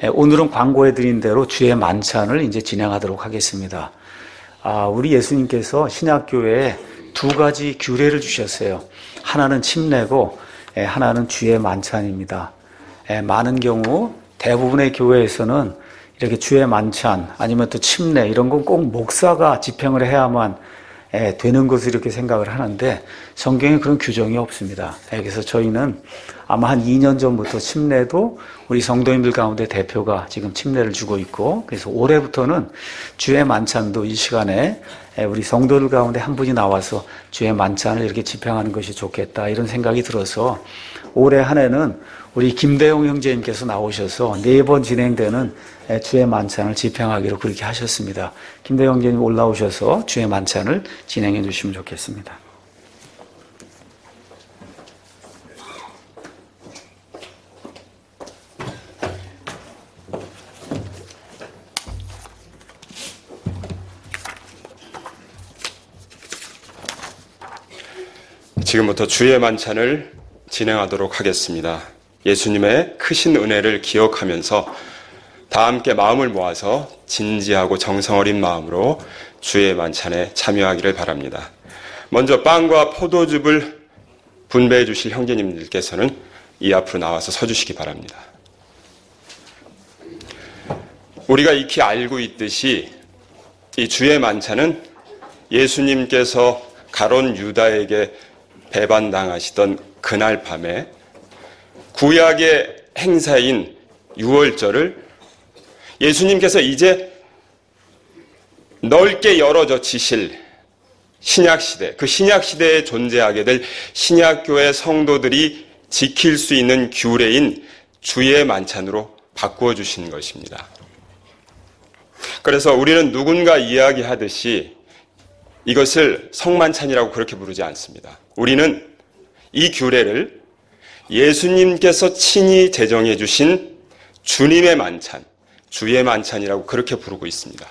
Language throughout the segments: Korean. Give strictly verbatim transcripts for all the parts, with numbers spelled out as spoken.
오늘은 광고해드린 대로 주의 만찬을 이제 진행하도록 하겠습니다. 아, 우리 예수님께서 신약교회에 두 가지 규례를 주셨어요. 하나는 침례고 하나는 주의 만찬입니다. 많은 경우 대부분의 교회에서는 이렇게 주의 만찬 아니면 또 침례 이런 건 꼭 목사가 집행을 해야만 되는 것을 이렇게 생각을 하는데 성경에 그런 규정이 없습니다. 그래서 저희는 아마 한 이 년 전부터 침례도 우리 성도님들 가운데 대표가 지금 침례를 주고 있고, 그래서 올해부터는 주의 만찬도 이 시간에 우리 성도들 가운데 한 분이 나와서 주의 만찬을 이렇게 집행하는 것이 좋겠다 이런 생각이 들어서 올해 한 해는 우리 김대용 형제님께서 나오셔서 네 번 진행되는 주의 만찬을 집행하기로 그렇게 하셨습니다. 김대용 형제님 올라오셔서 주의 만찬을 진행해 주시면 좋겠습니다. 지금부터 주의 만찬을 진행하도록 하겠습니다. 예수님의 크신 은혜를 기억하면서 다 함께 마음을 모아서 진지하고 정성 어린 마음으로 주의 만찬에 참여하기를 바랍니다. 먼저 빵과 포도즙을 분배해 주실 형제님들께서는 이 앞으로 나와서 서주시기 바랍니다. 우리가 익히 알고 있듯이 이 주의 만찬은 예수님께서 가론 유다에게 배반당하시던 그날 밤에 구약의 행사인 유월절을 예수님께서 이제 넓게 열어젖히실 신약시대, 그 신약시대에 존재하게 될 신약교회 성도들이 지킬 수 있는 규례인 주의 만찬으로 바꾸어 주신 것입니다. 그래서 우리는 누군가 이야기하듯이 이것을 성만찬이라고 그렇게 부르지 않습니다. 우리는 이 규례를 예수님께서 친히 제정해 주신 주님의 만찬, 주의 만찬이라고 그렇게 부르고 있습니다.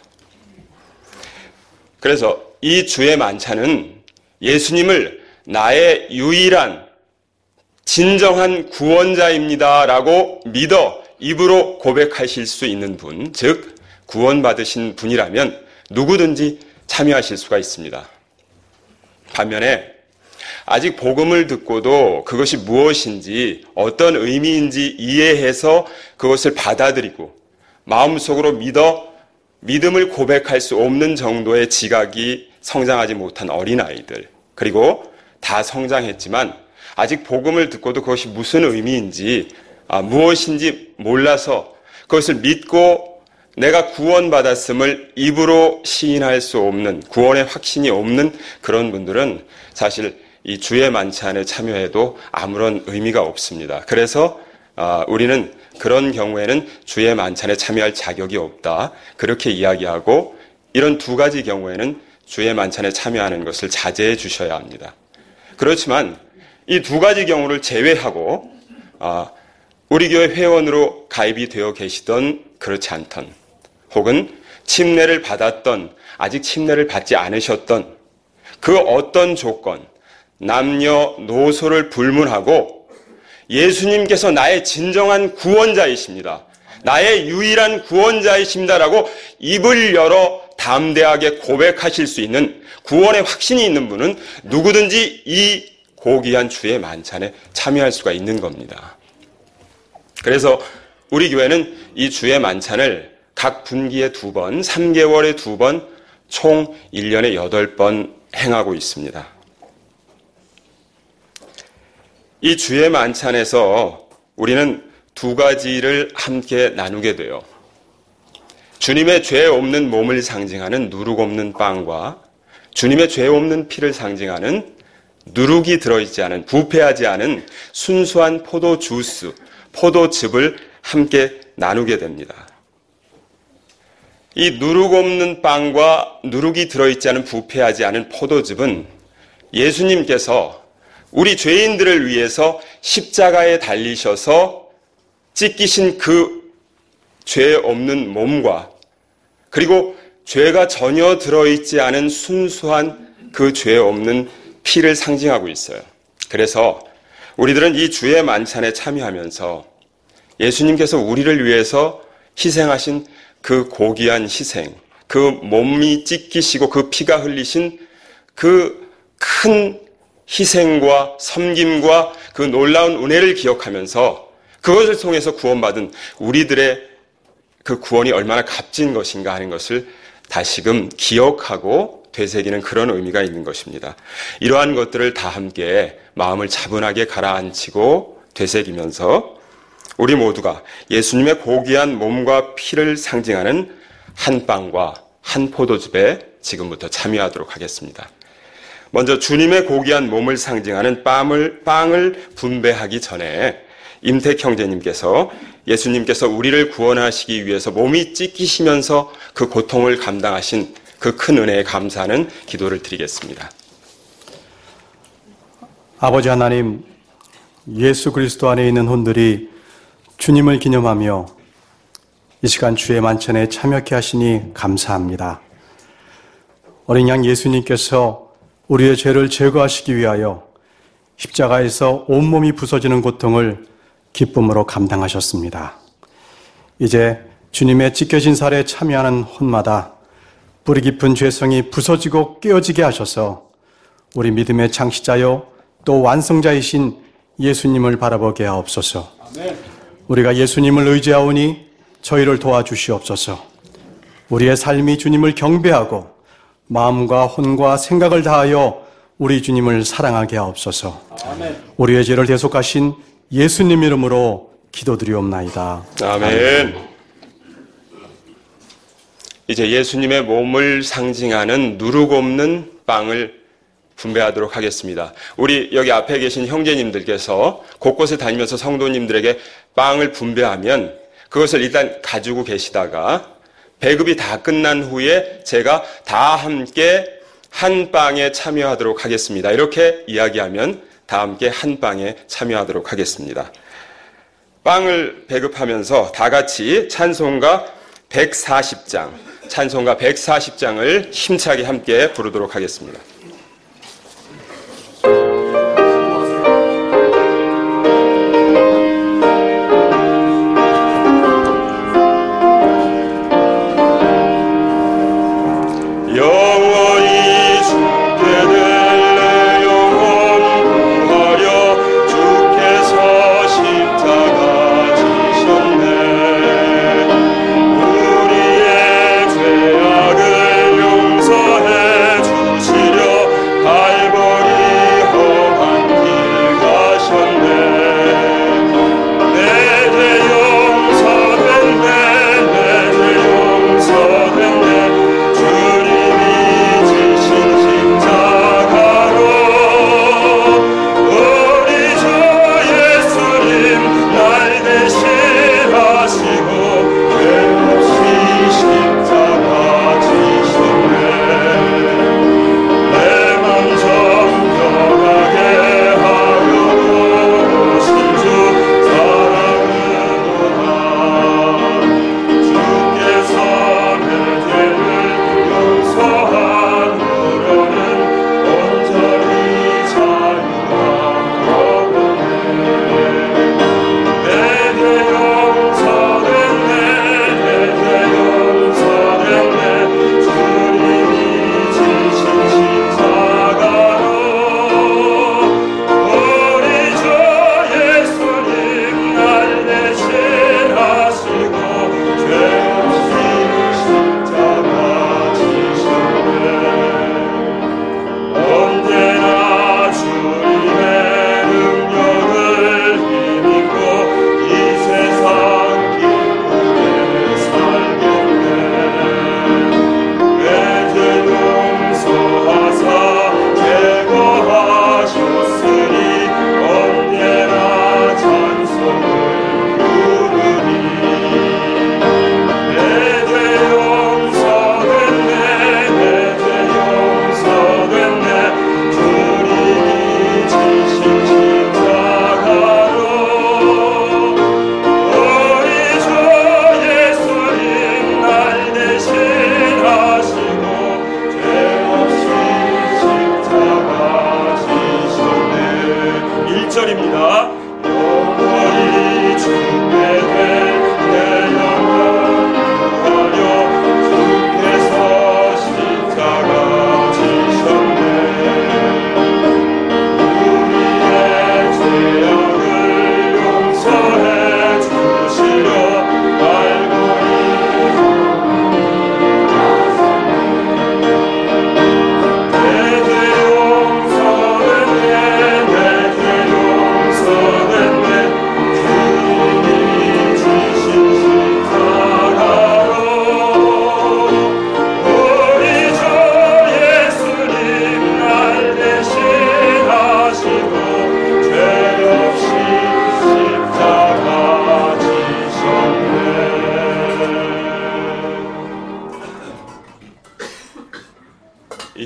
그래서 이 주의 만찬은 예수님을 나의 유일한 진정한 구원자입니다라고 믿어 입으로 고백하실 수 있는 분, 즉 구원받으신 분이라면 누구든지 참여하실 수가 있습니다. 반면에 아직 복음을 듣고도 그것이 무엇인지 어떤 의미인지 이해해서 그것을 받아들이고 마음속으로 믿어 믿음을 고백할 수 없는 정도의 지각이 성장하지 못한 어린아이들, 그리고 다 성장했지만 아직 복음을 듣고도 그것이 무슨 의미인지 아, 무엇인지 몰라서 그것을 믿고 내가 구원받았음을 입으로 시인할 수 없는, 구원의 확신이 없는 그런 분들은 사실 이 주의 만찬에 참여해도 아무런 의미가 없습니다. 그래서 우리는 그런 경우에는 주의 만찬에 참여할 자격이 없다, 그렇게 이야기하고, 이런 두 가지 경우에는 주의 만찬에 참여하는 것을 자제해 주셔야 합니다. 그렇지만 이 두 가지 경우를 제외하고 우리 교회 회원으로 가입이 되어 계시던 그렇지 않던, 혹은 침례를 받았던 아직 침례를 받지 않으셨던 그 어떤 조건, 남녀노소를 불문하고 예수님께서 나의 진정한 구원자이십니다, 나의 유일한 구원자이십니다라고 입을 열어 담대하게 고백하실 수 있는 구원의 확신이 있는 분은 누구든지 이 고귀한 주의 만찬에 참여할 수가 있는 겁니다. 그래서 우리 교회는 이 주의 만찬을 각 분기에 두 번, 삼 개월에 두 번, 총 일 년에 여덟 번 행하고 있습니다. 이 주의 만찬에서 우리는 두 가지를 함께 나누게 돼요. 주님의 죄 없는 몸을 상징하는 누룩 없는 빵과 주님의 죄 없는 피를 상징하는 누룩이 들어있지 않은, 부패하지 않은 순수한 포도 주스, 포도즙을 함께 나누게 됩니다. 이 누룩 없는 빵과 누룩이 들어있지 않은, 부패하지 않은 포도즙은 예수님께서 우리 죄인들을 위해서 십자가에 달리셔서 찢기신 그 죄 없는 몸과, 그리고 죄가 전혀 들어있지 않은 순수한 그 죄 없는 피를 상징하고 있어요. 그래서 우리들은 이 주의 만찬에 참여하면서 예수님께서 우리를 위해서 희생하신 그 고귀한 희생, 그 몸이 찢기시고 그 피가 흘리신 그 큰 희생과 섬김과 그 놀라운 은혜를 기억하면서 그것을 통해서 구원받은 우리들의 그 구원이 얼마나 값진 것인가 하는 것을 다시금 기억하고 되새기는 그런 의미가 있는 것입니다. 이러한 것들을 다 함께 마음을 차분하게 가라앉히고 되새기면서 우리 모두가 예수님의 고귀한 몸과 피를 상징하는 한 빵과 한 포도즙에 지금부터 참여하도록 하겠습니다. 먼저 주님의 고귀한 몸을 상징하는 빵을, 빵을 분배하기 전에 임택 형제님께서 예수님께서 우리를 구원하시기 위해서 몸이 찢기시면서 그 고통을 감당하신 그 큰 은혜에 감사하는 기도를 드리겠습니다. 아버지 하나님, 예수 그리스도 안에 있는 혼들이 주님을 기념하며 이 시간 주의 만찬에 참여케 하시니 감사합니다. 어린 양 예수님께서 우리의 죄를 제거하시기 위하여 십자가에서 온몸이 부서지는 고통을 기쁨으로 감당하셨습니다. 이제 주님의 찢겨진 살에 참여하는 혼마다 뿌리 깊은 죄성이 부서지고 깨어지게 하셔서 우리 믿음의 창시자요 또 완성자이신 예수님을 바라보게 하옵소서. 아멘. 우리가 예수님을 의지하오니 저희를 도와주시옵소서. 우리의 삶이 주님을 경배하고 마음과 혼과 생각을 다하여 우리 주님을 사랑하게 하옵소서. 아멘. 우리의 죄를 대속하신 예수님 이름으로 기도드리옵나이다. 아멘. 아멘. 이제 예수님의 몸을 상징하는 누룩 없는 빵을 분배하도록 하겠습니다. 우리 여기 앞에 계신 형제님들께서 곳곳에 다니면서 성도님들에게 빵을 분배하면 그것을 일단 가지고 계시다가 배급이 다 끝난 후에 제가 다 함께 한 빵에 참여하도록 하겠습니다. 이렇게 이야기하면 다 함께 한 빵에 참여하도록 하겠습니다. 빵을 배급하면서 다 같이 찬송가 백사십 장, 찬송가 백사십 장을 힘차게 함께 부르도록 하겠습니다. 주시려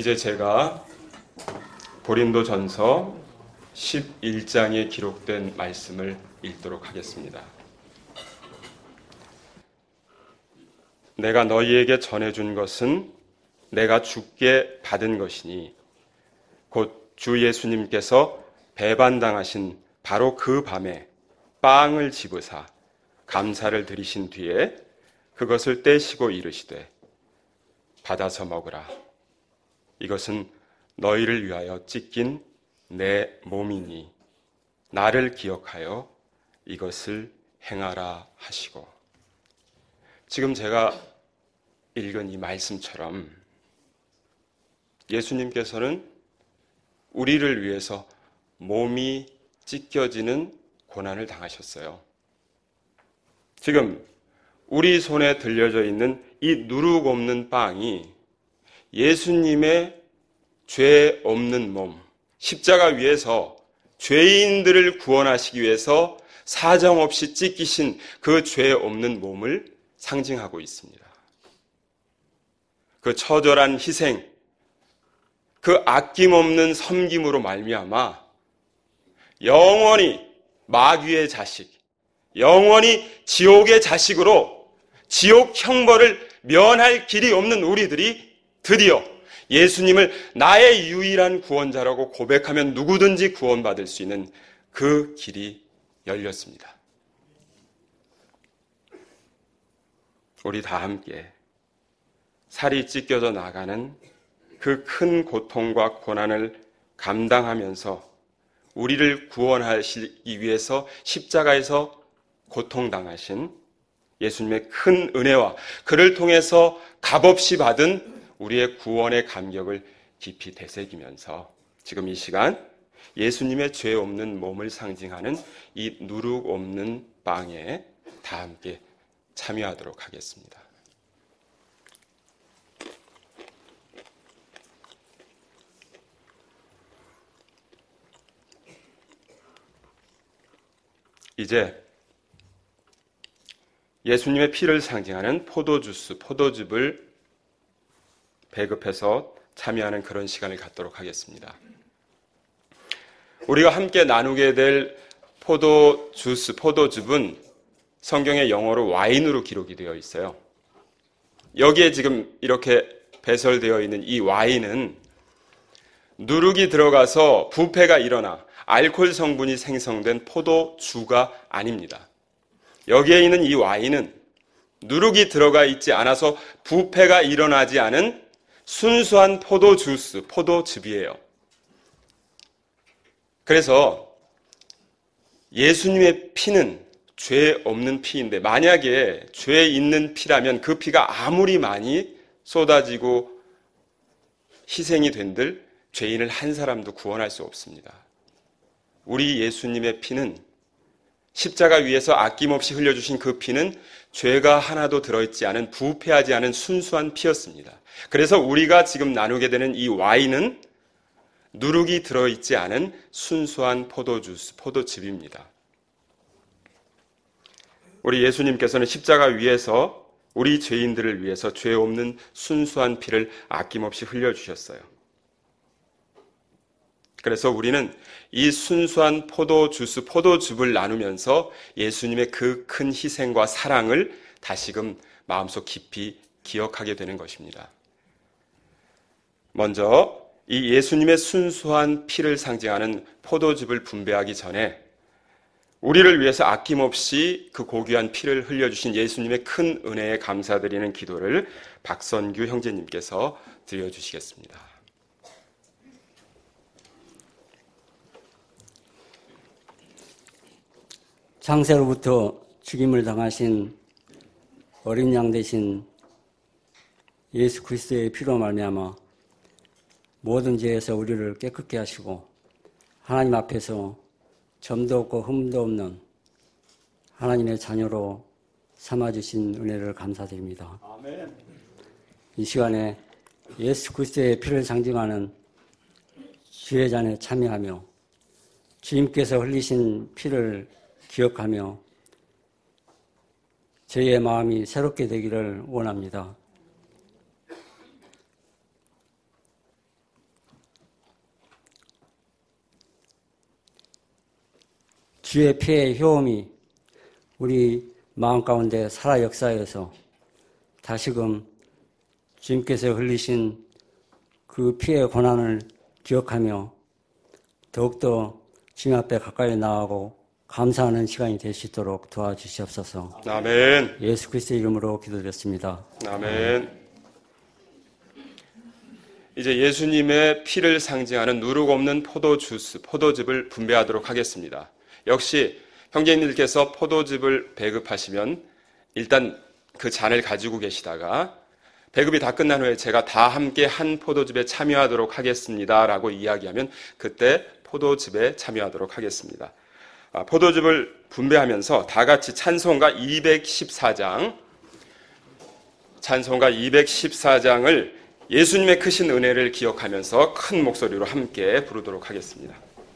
이제 제가 고린도전서 십일 장에 기록된 말씀을 읽도록 하겠습니다. 내가 너희에게 전해준 것은 내가 주께 받은 것이니 곧 주 예수님께서 배반당하신 바로 그 밤에 빵을 집으사 감사를 드리신 뒤에 그것을 떼시고 이르시되 받아서 먹으라. 이것은 너희를 위하여 찢긴 내 몸이니 나를 기억하여 이것을 행하라 하시고. 지금 제가 읽은 이 말씀처럼 예수님께서는 우리를 위해서 몸이 찢겨지는 고난을 당하셨어요. 지금 우리 손에 들려져 있는 이 누룩 없는 빵이 예수님의 죄 없는 몸, 십자가 위에서 죄인들을 구원하시기 위해서 사정없이 찢기신 그 죄 없는 몸을 상징하고 있습니다. 그 처절한 희생, 그 아낌없는 섬김으로 말미암아 영원히 마귀의 자식, 영원히 지옥의 자식으로 지옥 형벌을 면할 길이 없는 우리들이 드디어 예수님을 나의 유일한 구원자라고 고백하면 누구든지 구원받을 수 있는 그 길이 열렸습니다. 우리 다 함께 살이 찢겨져 나가는 그 큰 고통과 고난을 감당하면서 우리를 구원하시기 위해서 십자가에서 고통당하신 예수님의 큰 은혜와 그를 통해서 값없이 받은 우리의 구원의 감격을 깊이 되새기면서 지금 이 시간 예수님의 죄 없는 몸을 상징하는 이 누룩 없는 빵에 다 함께 참여하도록 하겠습니다. 이제 예수님의 피를 상징하는 포도주스, 포도즙을 배급해서 참여하는 그런 시간을 갖도록 하겠습니다. 우리가 함께 나누게 될 포도주스, 포도즙은 성경의 영어로 와인으로 기록이 되어 있어요. 여기에 지금 이렇게 배설되어 있는 이 와인은 누룩이 들어가서 부패가 일어나 알코올 성분이 생성된 포도주가 아닙니다. 여기에 있는 이 와인은 누룩이 들어가 있지 않아서 부패가 일어나지 않은 순수한 포도주스, 포도즙이에요. 그래서 예수님의 피는 죄 없는 피인데 만약에 죄 있는 피라면 그 피가 아무리 많이 쏟아지고 희생이 된들 죄인을 한 사람도 구원할 수 없습니다. 우리 예수님의 피는 십자가 위에서 아낌없이 흘려주신 그 피는 죄가 하나도 들어있지 않은 부패하지 않은 순수한 피였습니다. 그래서 우리가 지금 나누게 되는 이 와인은 누룩이 들어있지 않은 순수한 포도주스, 포도즙입니다. 우리 예수님께서는 십자가 위에서 우리 죄인들을 위해서 죄 없는 순수한 피를 아낌없이 흘려주셨어요. 그래서 우리는 이 순수한 포도주스, 포도즙을 나누면서 예수님의 그 큰 희생과 사랑을 다시금 마음속 깊이 기억하게 되는 것입니다. 먼저 이 예수님의 순수한 피를 상징하는 포도즙을 분배하기 전에 우리를 위해서 아낌없이 그 고귀한 피를 흘려주신 예수님의 큰 은혜에 감사드리는 기도를 박선규 형제님께서 드려주시겠습니다. 창세로부터 죽임을 당하신 어린 양 되신 예수 그리스도의 피로 말미암아 모든 죄에서 우리를 깨끗게 하시고 하나님 앞에서 점도 없고 흠도 없는 하나님의 자녀로 삼아주신 은혜를 감사드립니다. 아멘. 이 시간에 예수 그리스도의 피를 상징하는 주의 잔에 참여하며 주님께서 흘리신 피를 기억하며 저희의 마음이 새롭게 되기를 원합니다. 주의 피의 효험이 우리 마음 가운데 살아 역사해서 다시금 주님께서 흘리신 그 피의 고난을 기억하며 더욱더 주님 앞에 가까이 나아가고 감사하는 시간이 될 수 있도록 도와주시옵소서. 아멘. 예수 그리스도의 이름으로 기도드렸습니다. 아멘. 이제 예수님의 피를 상징하는 누룩 없는 포도주스, 포도즙을 분배하도록 하겠습니다. 역시 형제님들께서 포도즙을 배급하시면 일단 그 잔을 가지고 계시다가 배급이 다 끝난 후에 제가 다 함께 한 포도즙에 참여하도록 하겠습니다 라고 이야기하면 그때 포도즙에 참여하도록 하겠습니다. 아, 포도즙을 분배하면서 다 같이 찬송가 이백십사 장 찬송가 이백십사 장을 예수님의 크신 은혜를 기억하면서 큰 목소리로 함께 부르도록 하겠습니다.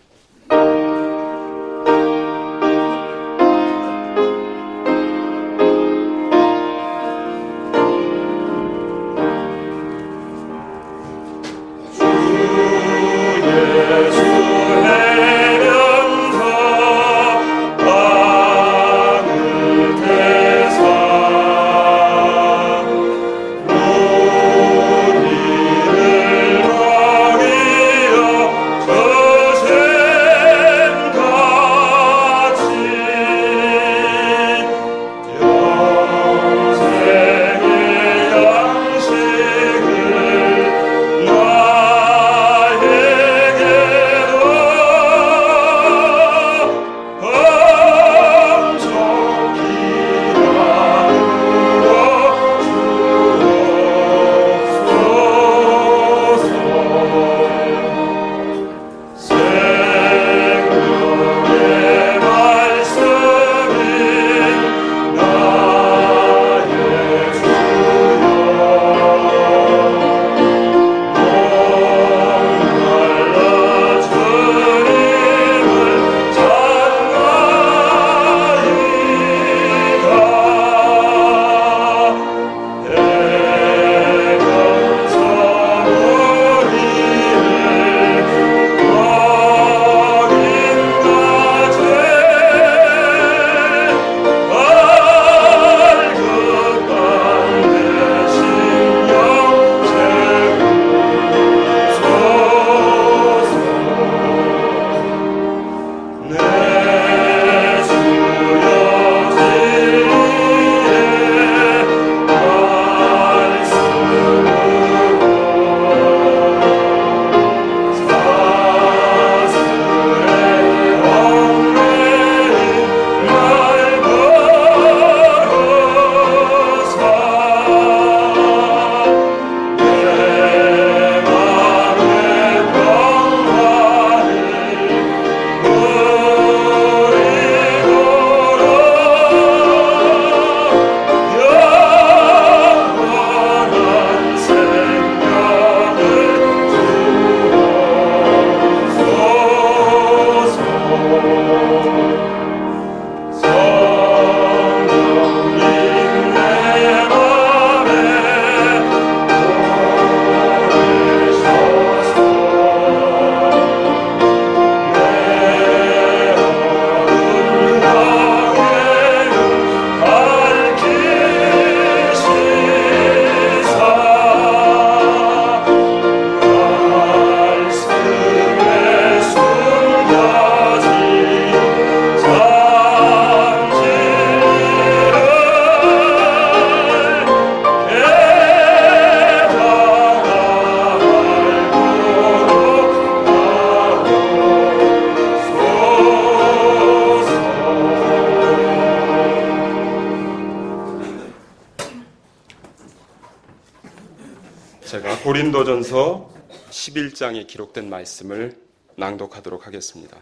제가 고린도전서 십일 장에 기록된 말씀을 낭독하도록 하겠습니다.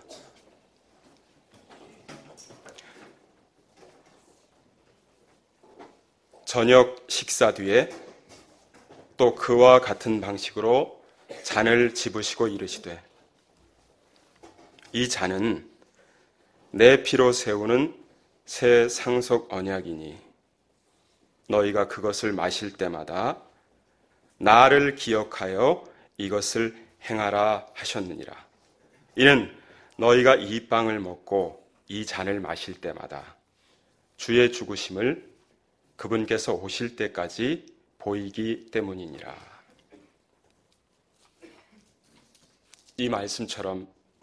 저녁 식사 뒤에 또 그와 같은 방식으로 잔을 집으시고 이르시되 이 잔은 내 피로 세우는 새 상속 언약이니 너희가 그것을 마실 때마다 나를 기억하여 이것을 행하라 하셨느니라. 이는 너희가 이 빵을 먹고 이 잔을 마실 때마다 주의 죽으심을 그분께서 오실 때까지 보이기 때문이니라. 이 말씀처럼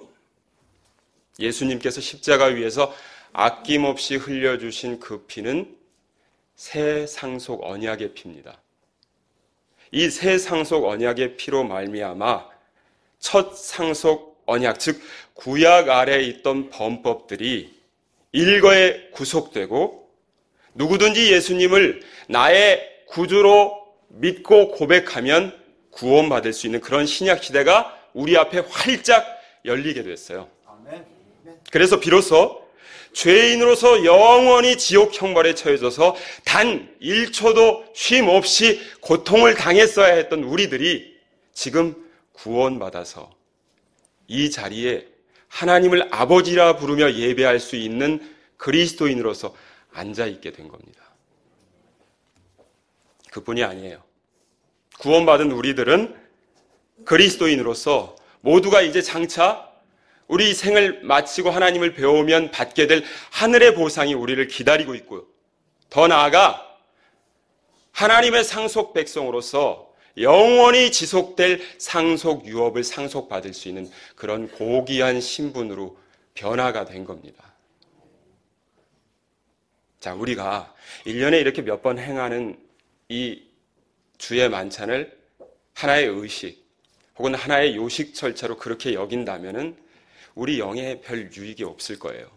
예수님께서 십자가 위에서 아낌없이 흘려주신 그 피는 새 상속 언약의 피입니다. 이 새 상속 언약의 피로 말미암아 첫 상속 언약, 즉 구약 아래에 있던 범법들이 일거에 구속되고 누구든지 예수님을 나의 구주로 믿고 고백하면 구원받을 수 있는 그런 신약 시대가 우리 앞에 활짝 열리게 됐어요. 그래서 비로소 죄인으로서 영원히 지옥 형벌에 처해져서 단 일 초도 쉼 없이 고통을 당했어야 했던 우리들이 지금 구원받아서 이 자리에 하나님을 아버지라 부르며 예배할 수 있는 그리스도인으로서 앉아있게 된 겁니다. 그뿐이 아니에요. 구원받은 우리들은 그리스도인으로서 모두가 이제 장차 우리 생을 마치고 하나님을 배우면 받게 될 하늘의 보상이 우리를 기다리고 있고요. 더 나아가 하나님의 상속 백성으로서 영원히 지속될 상속 유업을 상속받을 수 있는 그런 고귀한 신분으로 변화가 된 겁니다. 자, 우리가 일 년에 이렇게 몇 번 행하는 이 주의 만찬을 하나의 의식 혹은 하나의 요식 절차로 그렇게 여긴다면은 우리 영에 별 유익이 없을 거예요.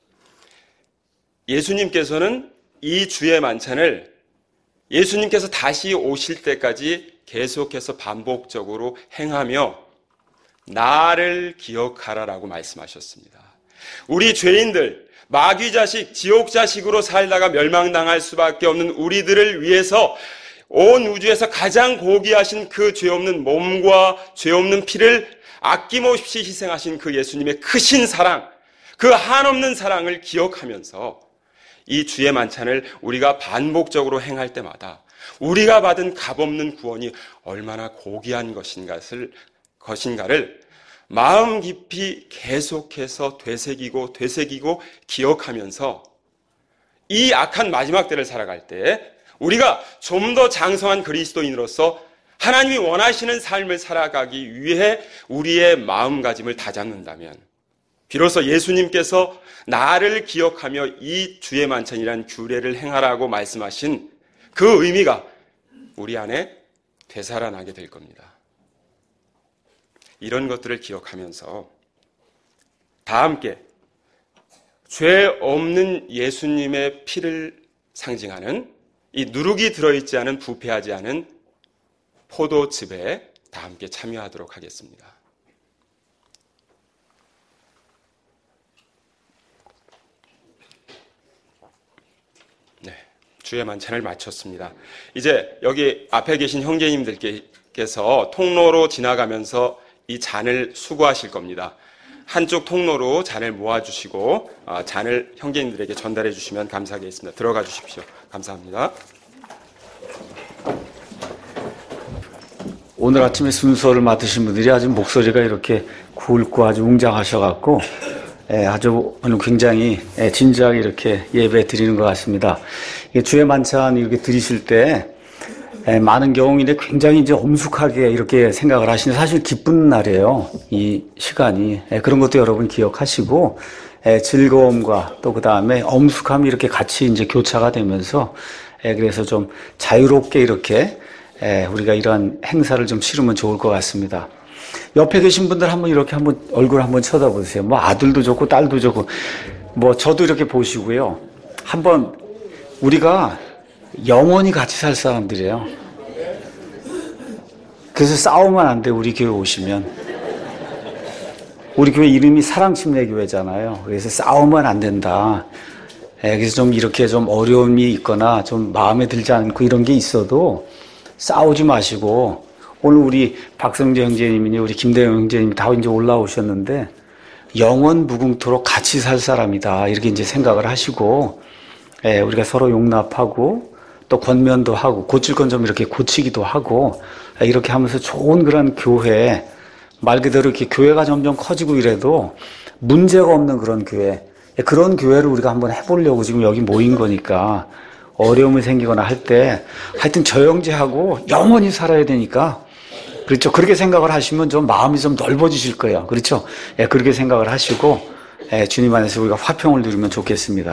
예수님께서는 이 주의 만찬을 예수님께서 다시 오실 때까지 계속해서 반복적으로 행하며 나를 기억하라라고 말씀하셨습니다. 우리 죄인들, 마귀 자식, 지옥 자식으로 살다가 멸망당할 수밖에 없는 우리들을 위해서 온 우주에서 가장 고귀하신 그 죄 없는 몸과 죄 없는 피를 아낌없이 희생하신 그 예수님의 크신 사랑, 그 한없는 사랑을 기억하면서 이 주의 만찬을 우리가 반복적으로 행할 때마다 우리가 받은 값없는 구원이 얼마나 고귀한 것인가를, 것인가를 마음 깊이 계속해서 되새기고 되새기고 기억하면서 이 악한 마지막 때를 살아갈 때 우리가 좀 더 장성한 그리스도인으로서 하나님이 원하시는 삶을 살아가기 위해 우리의 마음가짐을 다잡는다면 비로소 예수님께서 나를 기억하며 이 주의 만찬이란 규례를 행하라고 말씀하신 그 의미가 우리 안에 되살아나게 될 겁니다. 이런 것들을 기억하면서 다 함께 죄 없는 예수님의 피를 상징하는 이 누룩이 들어있지 않은 부패하지 않은 포도즙에 다 함께 참여하도록 하겠습니다. 네, 주의 만찬을 마쳤습니다. 이제 여기 앞에 계신 형제님들께서 통로로 지나가면서 이 잔을 수거하실 겁니다. 한쪽 통로로 잔을 모아주시고 잔을 형제님들에게 전달해 주시면 감사하겠습니다. 들어가 주십시오. 감사합니다. 오늘 아침에 순서를 맡으신 분들이 아주 목소리가 이렇게 굵고 아주 웅장하셔갖고 예, 아주 오늘 굉장히 예, 진지하게 이렇게 예배 드리는 것 같습니다. 주의 만찬 이렇게 드리실 때 예, 많은 경우인데 굉장히 이제 엄숙하게 이렇게 생각을 하시는 사실 기쁜 날이에요. 이 시간이 예, 그런 것도 여러분 기억하시고 예, 즐거움과 또 그 다음에 엄숙함이 이렇게 같이 이제 교차가 되면서 예, 그래서 좀 자유롭게 이렇게 예, 우리가 이러한 행사를 좀 치르면 좋을 것 같습니다. 옆에 계신 분들 한번 이렇게 한번 얼굴 한번 쳐다보세요. 뭐 아들도 좋고 딸도 좋고 뭐 저도 이렇게 보시고요. 한번 우리가 영원히 같이 살 사람들이에요. 그래서 싸우면 안 돼. 우리 교회 오시면 우리 교회 이름이 사랑침례교회잖아요. 그래서 싸우면 안 된다. 예, 그래서 좀 이렇게 좀 어려움이 있거나 좀 마음에 들지 않고 이런 게 있어도 싸우지 마시고 오늘 우리 박성재 형제님이니 우리 김대영 형제님이 다 이제 올라오셨는데 영원 무궁토록 같이 살 사람이다 이렇게 이제 생각을 하시고 예, 우리가 서로 용납하고 또 권면도 하고 고칠 건 좀 이렇게 고치기도 하고 예, 이렇게 하면서 좋은 그런 교회 말 그대로 이렇게 교회가 점점 커지고 이래도 문제가 없는 그런 교회 그런 교회를 우리가 한번 해보려고 지금 여기 모인 거니까 어려움이 생기거나 할 때 하여튼 저 형제하고 영원히 살아야 되니까 그렇죠. 그렇게 생각을 하시면 좀 마음이 좀 넓어지실 거예요. 그렇죠. 예, 그렇게 생각을 하시고 예, 주님 안에서 우리가 화평을 누리면 좋겠습니다.